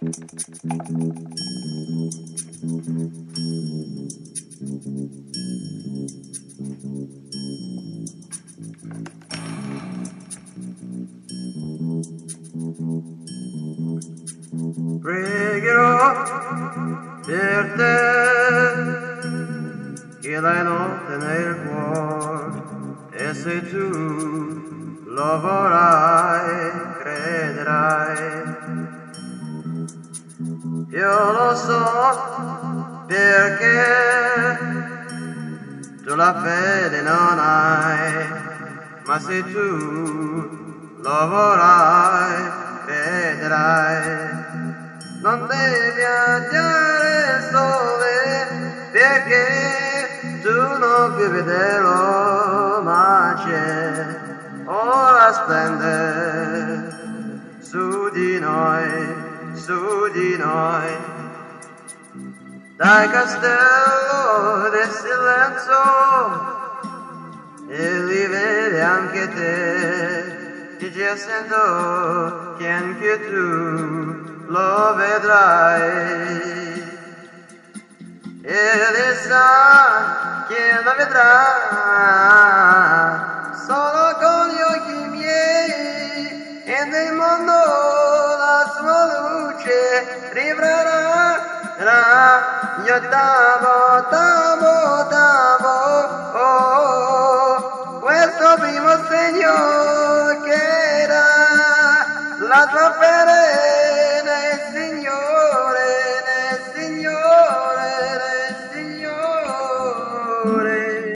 Pregherò per te che la notte nel cuore, e se tu lo vorrai, crederai. Io lo so perché tu la fede non hai, ma se tu lo vorrai, crederai. Non devi andare il sole perché tu non puoi vederlo, ma c'è, ora splende su di noi, su di noi. Dal castello del silenzio e li vedi anche te, e già sento che anche tu lo vedrai, e li sa che lo vedrà solo con gli occhi miei, e nel mondo la sua luce rivlerà. Yo tamo